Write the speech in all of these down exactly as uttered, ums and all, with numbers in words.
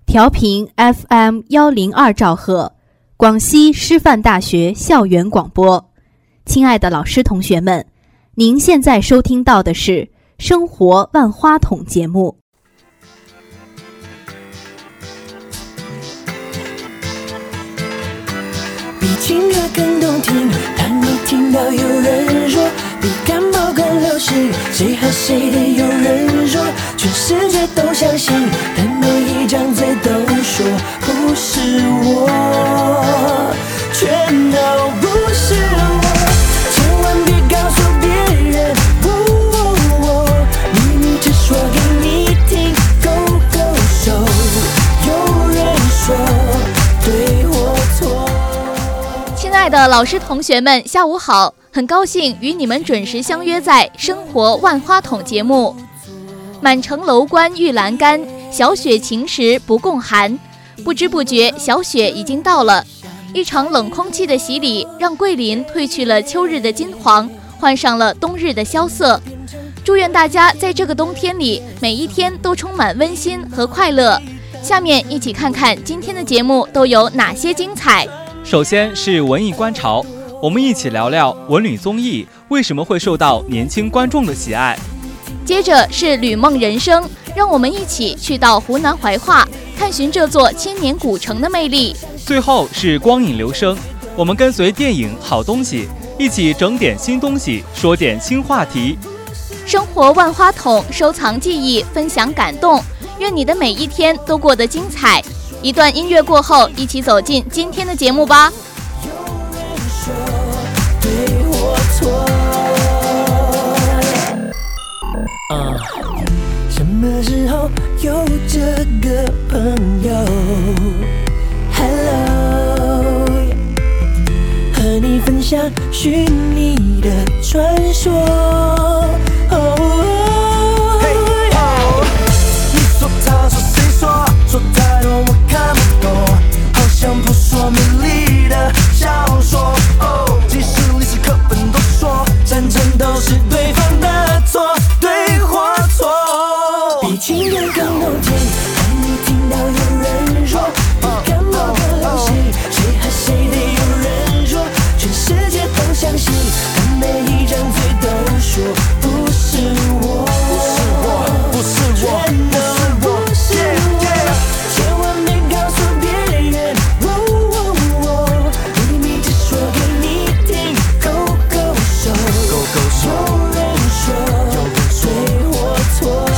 调频 F M 一零二兆赫，广西师范大学校园广播。亲爱的老师同学们，您现在收听到的是生活万花筒节目。 比情歌更动听，当你听到有人说比感冒更流行，谁和谁的有人说全世界都相信，但每一张嘴都说不是我，全都不是我，千万别告诉别人，哦，秘密只说给你听，勾勾手，有人说对或错。 亲爱的老师同学们，下午好，很高兴与你们准时相约在生活万花筒节目。满城楼观玉栏杆，小雪晴时不共寒。不知不觉小雪已经到了，一场冷空气的洗礼让桂林褪去了秋日的金黄，换上了冬日的萧瑟。祝愿大家在这个冬天里每一天都充满温馨和快乐。下面一起看看今天的节目都有哪些精彩。 首先是文艺观潮，我们一起聊聊文旅综艺为什么会受到年轻观众的喜爱。 接着是旅梦人生，让我们一起去到湖南怀化，探寻这座千年古城的魅力。 最后是光影留声，我们跟随电影好东西，一起整点新东西，说点新话题。 生活万花筒，收藏记忆，分享感动，愿你的每一天都过得精彩。一段音乐过后，一起走进今天的节目吧。 有人说对或错，啊，什么时候有这个朋友 Hello， 和你分享虚拟的传说，哦，你说他说谁说说太多我看不懂，好像扑朔迷离的小说，哦，即使历史课本都说战争都是对方的错，对或错，比情歌更动听，当你听到有人说比感冒更流行，谁和谁的有人说全世界都相信，但每一张嘴都说不是我，不是我，不是我，全都不是我，千万别告诉别人，哦哦哦，秘密只说给你听，勾勾手，勾勾手，有人说对或错。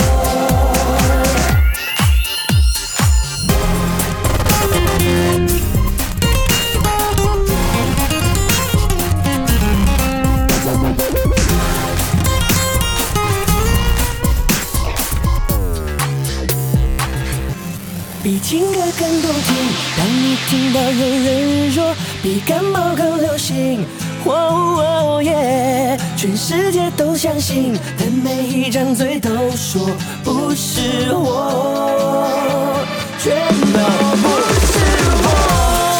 比情歌更动听，当你听到有人说比感冒更流行，哦哦耶，全世界都相信，但每一张嘴都说不是我，全都不是我。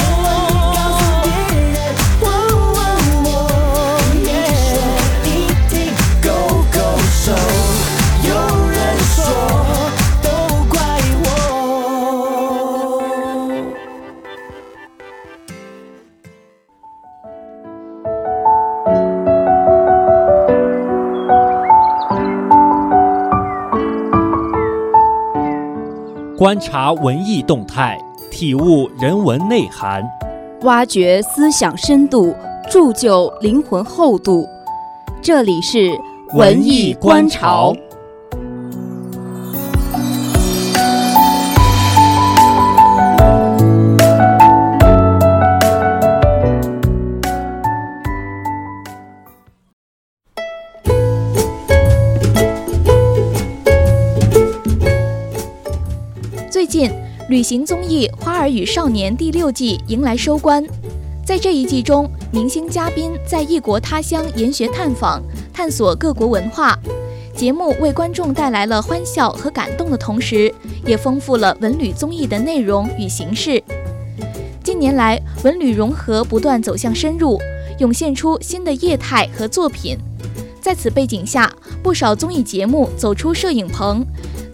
观察文艺动态，体悟人文内涵， 挖掘思想深度，铸就灵魂厚度。这里是文艺观潮。 最近，旅行综艺《花儿与少年》第六季迎来收官。在这一季中，明星嘉宾在异国他乡研学探访，探索各国文化。节目为观众带来了欢笑和感动的同时，也丰富了文旅综艺的内容与形式。近年来，文旅融合不断走向深入，涌现出新的业态和作品。在此背景下，不少综艺节目走出摄影棚，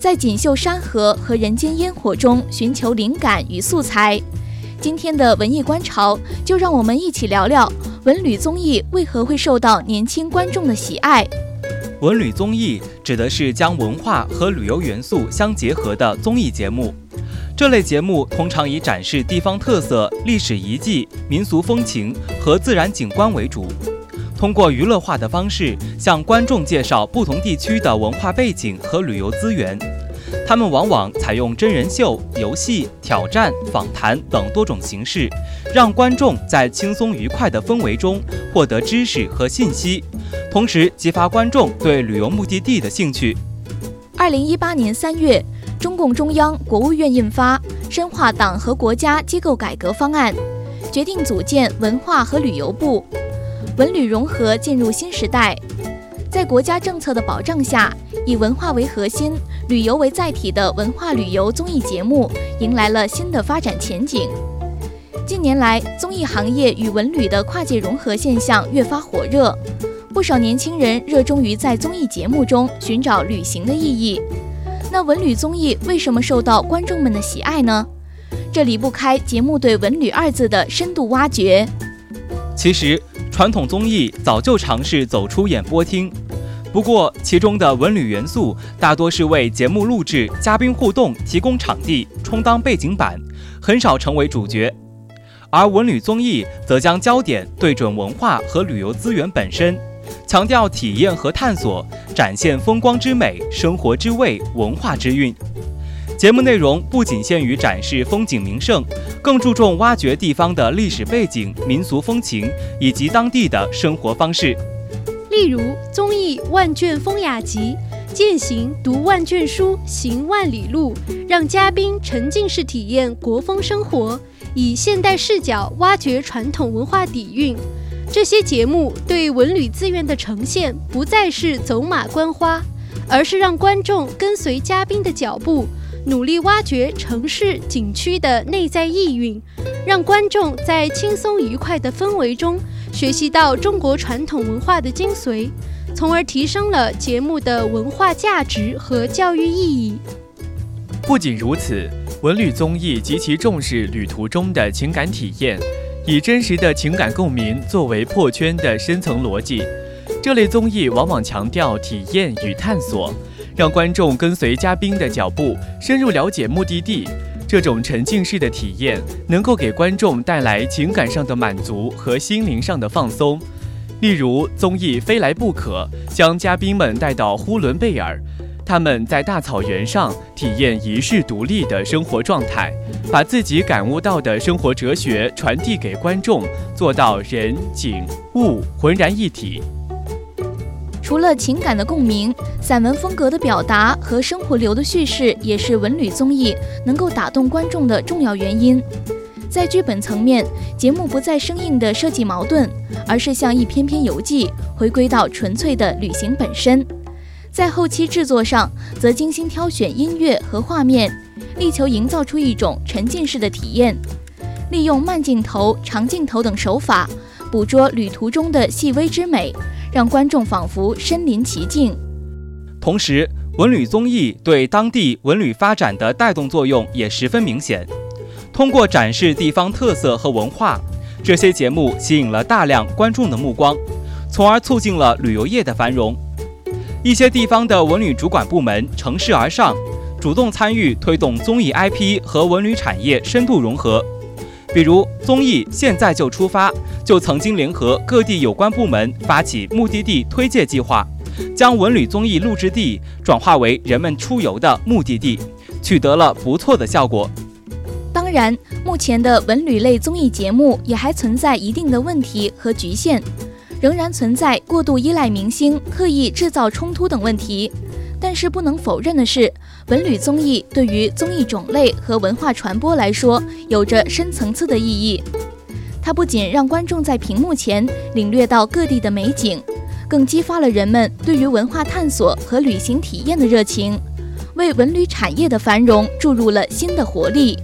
在锦绣山河和人间烟火中寻求灵感与素材。今天的文艺观潮，就让我们一起聊聊文旅综艺为何会受到年轻观众的喜爱。 文旅综艺指的是将文化和旅游元素相结合的综艺节目。这类节目通常以展示地方特色、历史遗迹、民俗风情和自然景观为主，通过娱乐化的方式向观众介绍不同地区的文化背景和旅游资源。他们往往采用真人秀、游戏、挑战、访谈等多种形式，让观众在轻松愉快的氛围中获得知识和信息，同时激发观众对旅游目的地的兴趣。 二零一八年三月，中共中央、国务院印发《深化党和国家机构改革方案》，决定组建文化和旅游部，文旅融合进入新时代。在国家政策的保障下，以文化为核心、旅游为载体的文化旅游综艺节目迎来了新的发展前景。近年来，综艺行业与文旅的跨界融合现象越发火热，不少年轻人热衷于在综艺节目中寻找旅行的意义。那文旅综艺为什么受到观众们的喜爱呢？这离不开节目对文旅二字的深度挖掘。 其实，传统综艺早就尝试走出演播厅，不过其中的文旅元素大多是为节目录制、嘉宾互动提供场地，充当背景板，很少成为主角。而文旅综艺则将焦点对准文化和旅游资源本身，强调体验和探索，展现风光之美、生活之味、文化之韵。节目内容不仅限于展示风景名胜，更注重挖掘地方的历史背景、民俗风情以及当地的生活方式。 例如综艺《万卷风雅集》，践行读万卷书，行万里路，让嘉宾沉浸式体验国风生活，以现代视角挖掘传统文化底蕴。这些节目对文旅资源的呈现不再是走马观花，而是让观众跟随嘉宾的脚步，努力挖掘城市景区的内在意蕴，让观众在轻松愉快的氛围中学习到中国传统文化的精髓，从而提升了节目的文化价值和教育意义。 不仅如此，文旅综艺极其重视旅途中的情感体验，以真实的情感共鸣作为破圈的深层逻辑。这类综艺往往强调体验与探索，让观众跟随嘉宾的脚步，深入了解目的地。这种沉浸式的体验能够给观众带来情感上的满足和心灵上的放松。例如综艺《非来不可》将嘉宾们带到呼伦贝尔，他们在大草原上体验遗世独立的生活状态，把自己感悟到的生活哲学传递给观众，做到人景物浑然一体。 除了情感的共鸣，散文风格的表达和生活流的叙事也是文旅综艺能够打动观众的重要原因。在剧本层面，节目不再生硬的设计矛盾，而是像一篇篇游记，回归到纯粹的旅行本身。在后期制作上，则精心挑选音乐和画面，力求营造出一种沉浸式的体验，利用慢镜头、长镜头等手法，捕捉旅途中的细微之美，让观众仿佛身临其境。 同时，文旅综艺对当地文旅发展的带动作用也十分明显。通过展示地方特色和文化，这些节目吸引了大量观众的目光，从而促进了旅游业的繁荣。一些地方的文旅主管部门乘势而上，主动参与推动综艺 I P 和文旅产业深度融合。比如综艺《现在就出发》就曾经联合各地有关部门发起目的地推介计划，将文旅综艺录制地转化为人们出游的目的地，取得了不错的效果。 当然，目前的文旅类综艺节目也还存在一定的问题和局限，仍然存在过度依赖明星、刻意制造冲突等问题。但是不能否认的是，文旅综艺对于综艺种类和文化传播来说，有着深层次的意义。它不仅让观众在屏幕前领略到各地的美景，更激发了人们对于文化探索和旅行体验的热情，为文旅产业的繁荣注入了新的活力。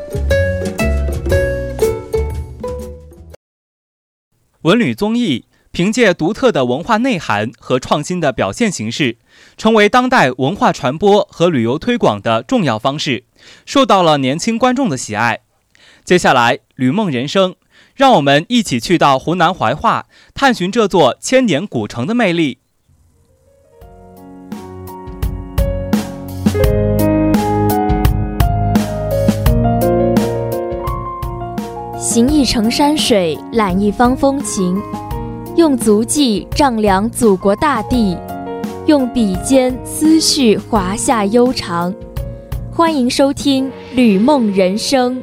文旅综艺凭借独特的文化内涵和创新的表现形式，成为当代文化传播和旅游推广的重要方式，受到了年轻观众的喜爱。接下来，旅梦人生，让我们一起去到湖南怀化，探寻这座千年古城的魅力。 行一程山水，览一方风情，用足迹丈量祖国大地，用笔尖思绪华夏悠长。欢迎收听《旅梦人生》。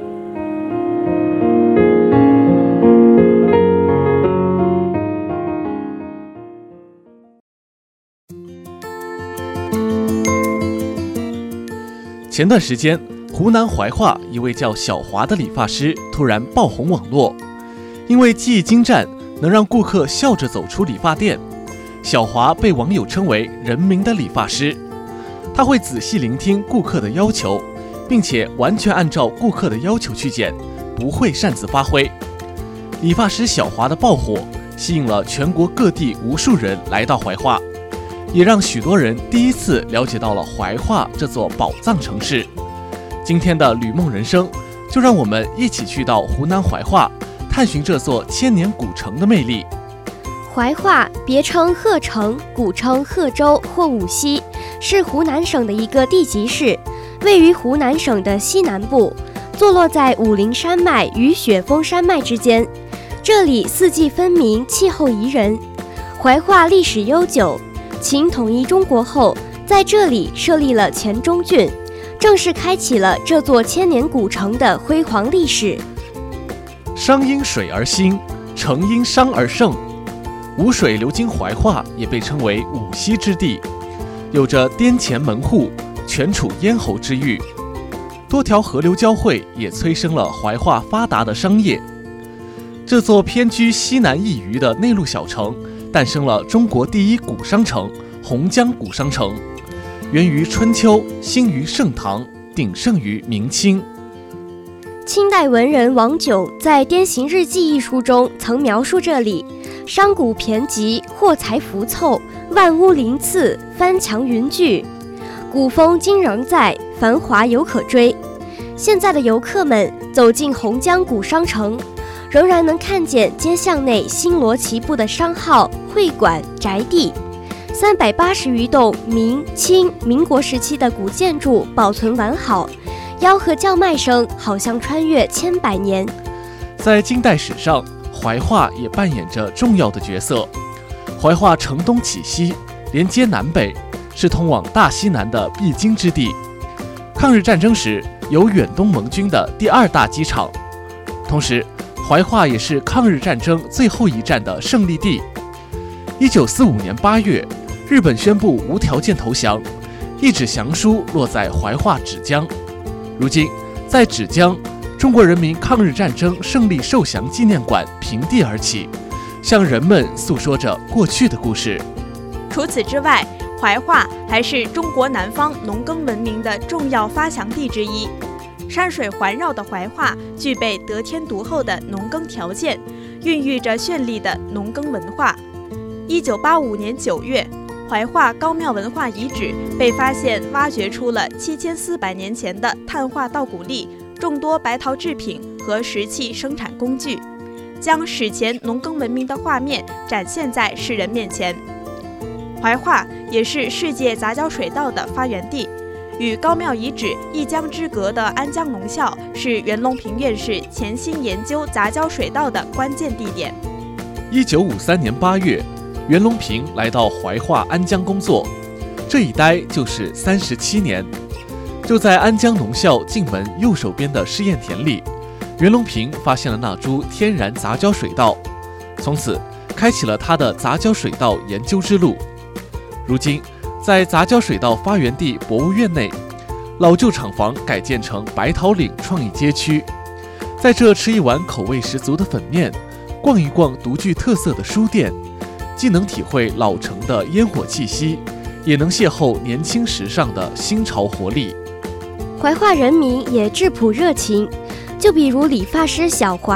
前段时间，湖南怀化一位叫小华的理发师突然爆红网络，因为技艺精湛，能让顾客笑着走出理发店。小华被网友称为人民的理发师，他会仔细聆听顾客的要求，并且完全按照顾客的要求去剪，不会擅自发挥。理发师小华的爆火，吸引了全国各地无数人来到怀化，也让许多人第一次了解到了怀化这座宝藏城市。今天的旅梦人生，就让我们一起去到湖南怀化，探寻这座千年古城的魅力。 怀化别称鹤城，古称鹤州或武溪，是湖南省的一个地级市，位于湖南省的西南部，坐落在武陵山脉与雪峰山脉之间。这里四季分明，气候宜人。怀化历史悠久，秦统一中国后，在这里设立了黔中郡，正式开启了这座千年古城的辉煌历史。 商因水而兴，城因商而盛。吴水流经怀化，也被称为五溪之地，有着滇黔门户、权楚咽喉之誉。多条河流交汇，也催生了怀化发达的商业。这座偏居西南一隅的内陆小城，诞生了中国第一古商城——洪江古商城，源于春秋，兴于盛唐，鼎盛于明清。 清代文人王炯在《滇行日记》一书中曾描述这里：商贾骈集，货财浮凑，万屋林次，翻墙云聚，古风今仍在，繁华犹可追。现在的游客们走进洪江古商城，仍然能看见街巷内星罗棋布的商号、会馆、宅地。三百八十余栋明、清、民国时期的古建筑保存完好，吆喝叫卖声好像穿越千百年。 在近代史上，怀化也扮演着重要的角色。怀化城东起西，连接南北，是通往大西南的必经之地。抗日战争时，有远东盟军的第二大机场，同时怀化也是抗日战争最后一战的胜利地。一九四五年八月，日本宣布无条件投降，一纸降书落在怀化芷江。如今，在芷江，中国人民抗日战争胜利受降纪念馆平地而起，向人们诉说着过去的故事。 除此之外，怀化还是中国南方农耕文明的重要发祥地之一。山水环绕的怀化具备得天独厚的农耕条件，孕育着绚丽的农耕文化。一九八五年九月，怀化高庙文化遗址被发现挖掘出了七千四百年前的碳化稻谷粒、众多白陶制品和石器生产工具，将史前农耕文明的画面展现在世人面前。怀化也是世界杂交水稻的发源地，与高庙遗址一江之隔的安江农校是袁隆平院士潜心研究杂交水稻的关键地点。 一九五三年八月，袁隆平来到怀化安江工作，这一待就是三十七年。就在安江农校进门右手边的试验田里，袁隆平发现了那株天然杂交水稻，从此开启了他的杂交水稻研究之路。如今，在杂交水稻发源地博物院内，老旧厂房改建成白桃岭创意街区，在这吃一碗口味十足的粉面，逛一逛独具特色的书店，既能体会老城的烟火气息，也能邂逅年轻时尚的新潮活力。 怀化人民也质朴热情，就比如理发师小华，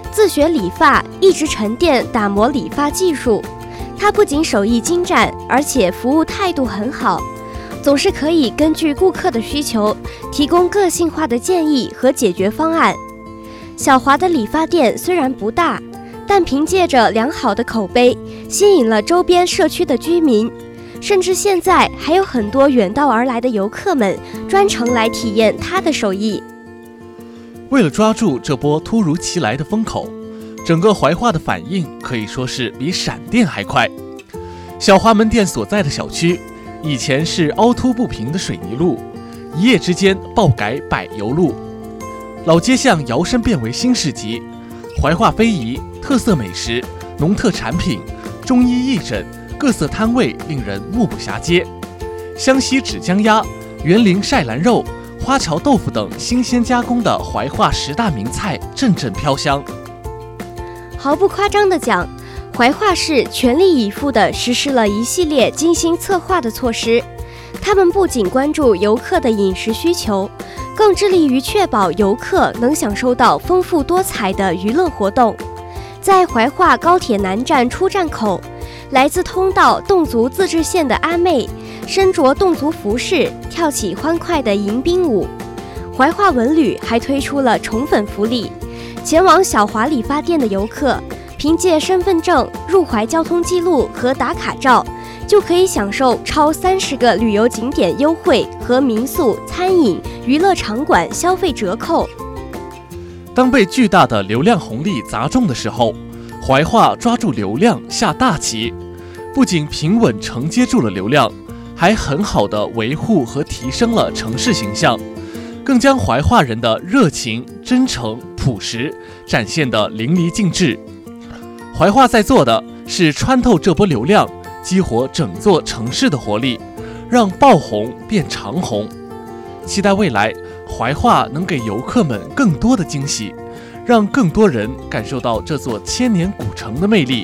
自学理发，一直沉淀打磨理发技术。他不仅手艺精湛，而且服务态度很好，总是可以根据顾客的需求提供个性化的建议和解决方案。小华的理发店虽然不大，但凭借着良好的口碑，吸引了周边社区的居民，甚至现在还有很多远道而来的游客们专程来体验他的手艺。 为了抓住这波突如其来的风口，整个怀化的反应可以说是比闪电还快。小华门店所在的小区以前是凹凸不平的水泥路，一夜之间爆改柏油路，老街巷摇身变为新市集，怀化非遗、特色美食、农特产品、中医义诊、各色摊位令人目不暇接。湘西纸浆鸭、园林晒兰肉、花桥豆腐等新鲜加工的怀化十大名菜阵阵飘香。 毫不夸张地讲，怀化市全力以赴地实施了一系列精心策划的措施。他们不仅关注游客的饮食需求，更致力于确保游客能享受到丰富多彩的娱乐活动。在怀化高铁南站出站口，来自通道侗族自治县的阿妹身着侗族服饰，跳起欢快的迎宾舞。怀化文旅还推出了宠粉福利，前往小华理发店的游客，凭借身份证、入怀交通记录和打卡照，就可以享受超三十个旅游景点优惠和民宿、餐饮、娱乐场馆消费折扣。 当被巨大的流量红利砸中的时候，怀化抓住流量下大棋，不仅平稳承接住了流量，还很好地维护和提升了城市形象，更将怀化人的热情、真诚、朴实展现得淋漓尽致。怀化在做的是穿透这波流量，激活整座城市的活力，让爆红变长红。期待未来怀化能给游客们更多的惊喜，让更多人感受到这座千年古城的魅力。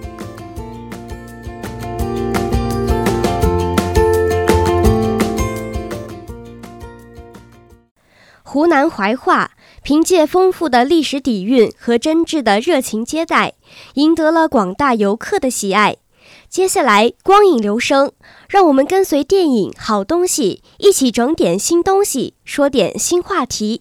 湖南怀化凭借丰富的历史底蕴和真挚的热情接待，赢得了广大游客的喜爱。接下来光影留声，让我们跟随电影《好东西》一起整点新东西，说点新话题。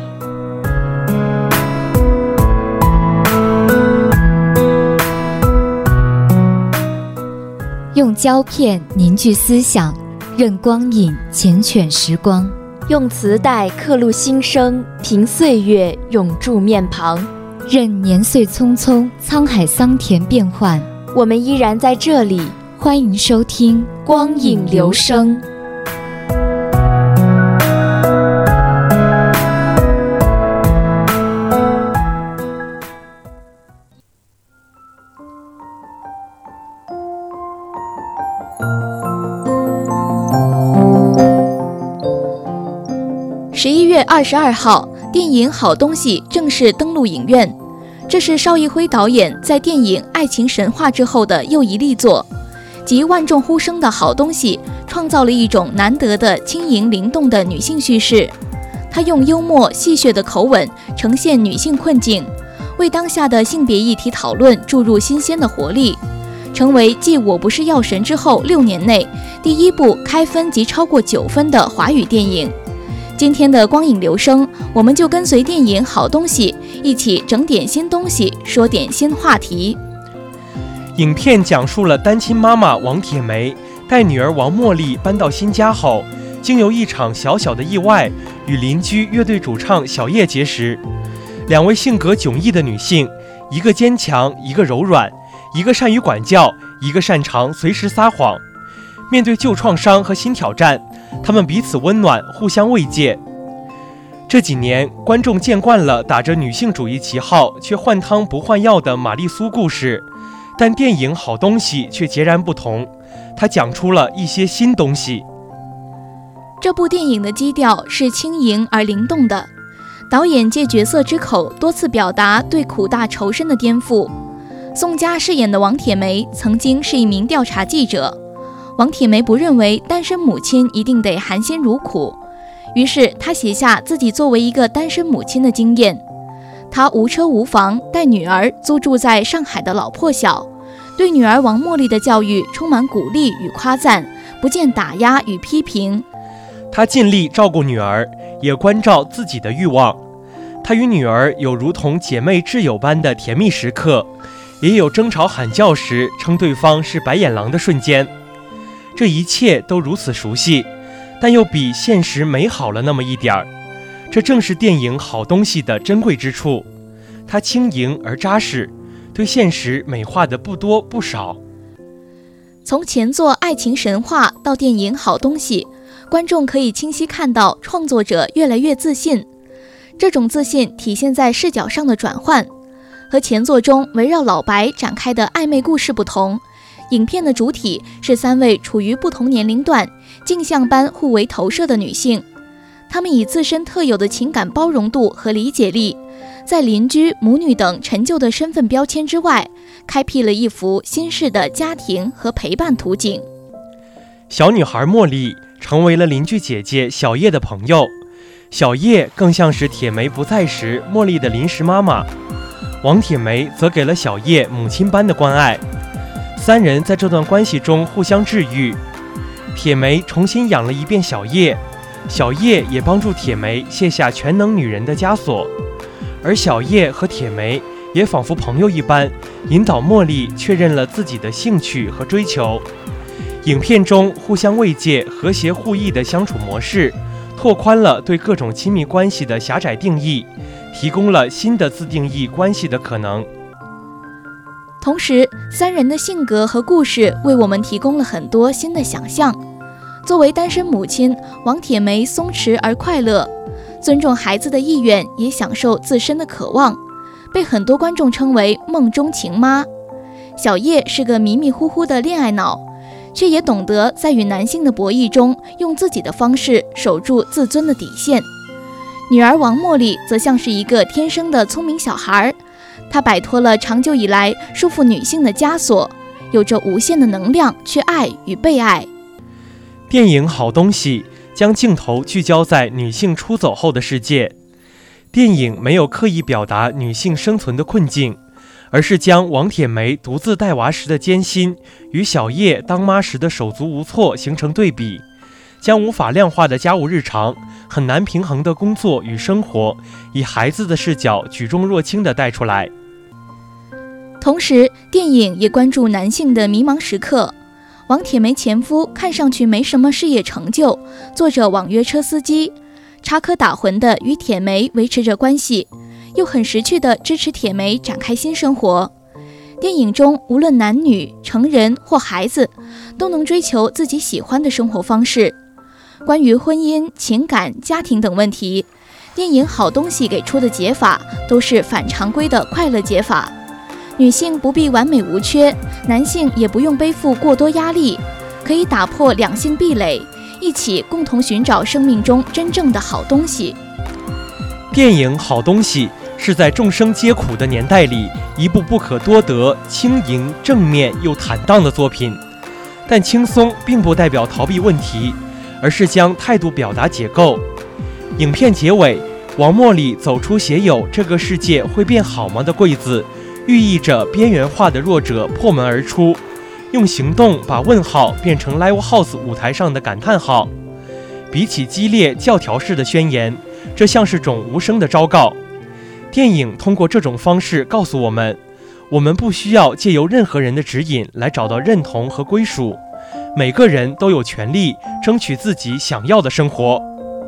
用胶片凝聚思想，任光影缱绻时光。用磁带刻录心声，凭岁月永驻面庞。任年岁匆匆，沧海桑田变幻，我们依然在这里。欢迎收听光影留声。 十一月二十二号，电影《好东西》正式登陆影院。这是邵艺辉导演在电影《爱情神话》之后的又一力作，集万众呼声的好东西，创造了一种难得的轻盈灵动的女性叙事。他用幽默戏谑的口吻呈现女性困境，为当下的性别议题讨论注入新鲜的活力，成为继《我不是药神》之后六年内第一部开分即超过九分的华语电影。今天的光影留声，我们就跟随电影《好东西》一起整点新东西，说点新话题。 影片讲述了单亲妈妈王铁梅带女儿王茉莉搬到新家后，经由一场小小的意外，与邻居乐队主唱小叶结识。两位性格迥异的女性，一个坚强，一个柔软，一个善于管教，一个擅长随时撒谎。面对旧创伤和新挑战，他们彼此温暖，互相慰藉。这几年，观众见惯了打着女性主义旗号却换汤不换药的玛丽苏故事，但电影《好东西》却截然不同，它讲出了一些新东西。 这部电影的基调是轻盈而灵动的，导演借角色之口多次表达对苦大仇深的颠覆。宋佳饰演的王铁梅曾经是一名调查记者，王铁梅不认为单身母亲一定得含辛茹苦，于是她写下自己作为一个单身母亲的经验。 他无车无房，带女儿租住在上海的老破小，对女儿王茉莉的教育充满鼓励与夸赞，不见打压与批评。 他尽力照顾女儿，也关照自己的欲望。他与女儿有如同姐妹挚友般的甜蜜时刻，也有争吵喊叫时称对方是白眼狼的瞬间。这一切都如此熟悉，但又比现实美好了那么一点儿。这正是电影好东西的珍贵之处，它轻盈而扎实，对现实美化的不多不少。 从前作爱情神话到电影好东西，观众可以清晰看到创作者越来越自信。这种自信体现在视角上的转换，和前作中围绕老白展开的暧昧故事不同，影片的主体是三位处于不同年龄段、镜像般互为投射的女性。她们以自身特有的情感包容度和理解力，在邻居、母女等陈旧的身份标签之外，开辟了一幅新式的家庭和陪伴图景。 小女孩茉莉成为了邻居姐姐小叶的朋友，小叶更像是铁梅不在时茉莉的临时妈妈，王铁梅则给了小叶母亲般的关爱。三人在这段关系中互相治愈，铁梅重新养了一遍小叶，小叶也帮助铁梅卸下全能女人的枷锁，而小叶和铁梅也仿佛朋友一般，引导茉莉确认了自己的兴趣和追求。影片中互相慰藉、和谐互益的相处模式，拓宽了对各种亲密关系的狭窄定义，提供了新的自定义关系的可能。 同时，三人的性格和故事为我们提供了很多新的想象。作为单身母亲，王铁梅松弛而快乐，尊重孩子的意愿，也享受自身的渴望，被很多观众称为梦中情妈。小叶是个迷迷糊糊的恋爱脑，却也懂得在与男性的博弈中，用自己的方式守住自尊的底线。女儿王茉莉则像是一个天生的聪明小孩，她摆脱了长久以来束缚女性的枷锁，有着无限的能量去爱与被爱。 电影好东西将镜头聚焦在女性出走后的世界，电影没有刻意表达女性生存的困境，而是将王铁梅独自带娃时的艰辛与小叶当妈时的手足无措形成对比，将无法量化的家务日常、很难平衡的工作与生活，以孩子的视角举重若轻地带出来。 同时，电影也关注男性的迷茫时刻。王铁梅前夫看上去没什么事业成就，做着网约车司机，插科打诨的与铁梅维持着关系，又很识趣的支持铁梅展开新生活。电影中无论男女、成人或孩子，都能追求自己喜欢的生活方式。关于婚姻、情感、家庭等问题，电影好东西给出的解法都是反常规的快乐解法。女性不必完美无缺，男性也不用背负过多压力，可以打破两性壁垒，一起共同寻找生命中真正的好东西。 电影好东西是在众生皆苦的年代里一部不可多得、轻盈、正面又坦荡的作品。但轻松并不代表逃避问题，而是将态度表达解构。影片结尾，王茉莉走出写有这个世界会变好吗的柜子，寓意着边缘化的弱者破门而出，用行动把问号变成 Live House 舞台上的感叹号。比起激烈教条式的宣言，这像是种无声的昭告。电影通过这种方式告诉我们，我们不需要借由任何人的指引来找到认同和归属，每个人都有权利争取自己想要的生活。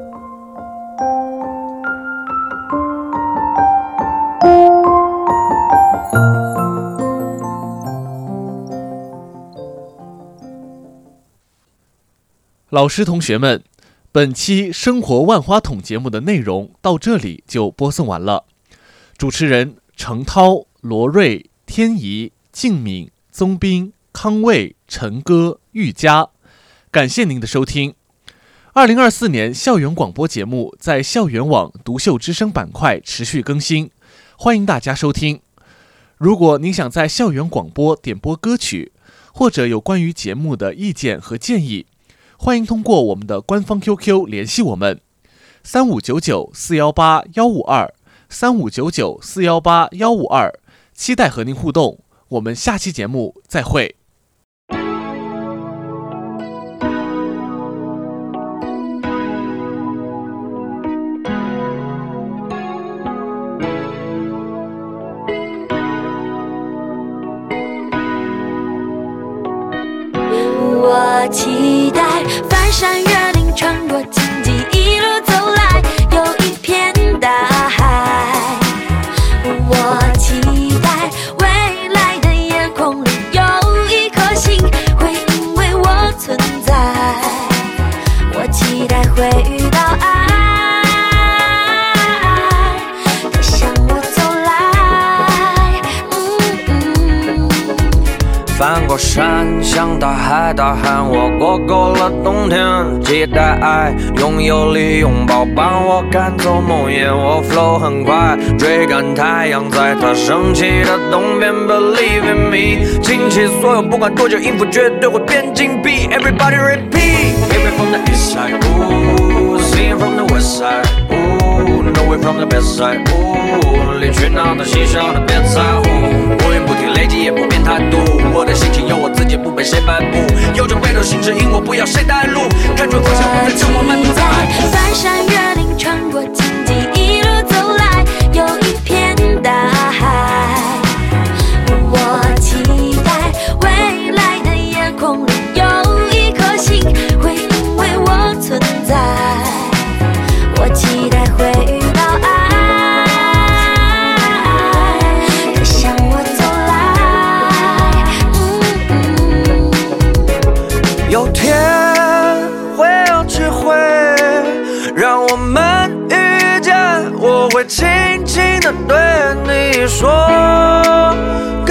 老师同学们，本期生活万花筒节目的内容到这里就播送完了。主持人程涛、罗瑞、天怡、静敏、宗斌、康卫、陈歌、玉佳，感谢您的收听。二零二四年校园广播节目在校园网独秀之声板块持续更新，欢迎大家收听。如果您想在校园广播点播歌曲，或者有关于节目的意见和建议，欢迎通过我们的官方 Q Q 联系我们，三五九九四幺八幺五二， 三五九九四幺八幺五二，期待和您互动。我们下期节目再会。 我期待翻山越岭，穿过荆棘，一路走来，有一片大海。我期待未来的夜空里有一颗星，会因为我存在。我期待会遇到爱，它向我走来。嗯嗯翻过山，向大海大喊，我过够了冬天，期待爱，拥有力拥抱，帮我赶走梦魇。我 flow 很快，追赶太阳，在它升起的东边 ，Believe in me， 倾其所有，不管多久，音符绝对会变金币。Everybody repeat，baby from the east side， ooh， singing from the west side， ooh， know it from the best side， ooh， 离去闹的嬉笑的别在乎，不言不听，累积也不变态度。我的心情由我自己，不被谁摆布。有着北斗星指引我，不要谁带路。看准方向，不再让我漫步在翻山越岭，穿过荆棘，一路走来，有一片大海。我期待未来的夜空里有一颗星，会因为我存在。我期待会遇到爱，它向我走来。 有天会有机会让我们遇见，我会轻轻地对你说，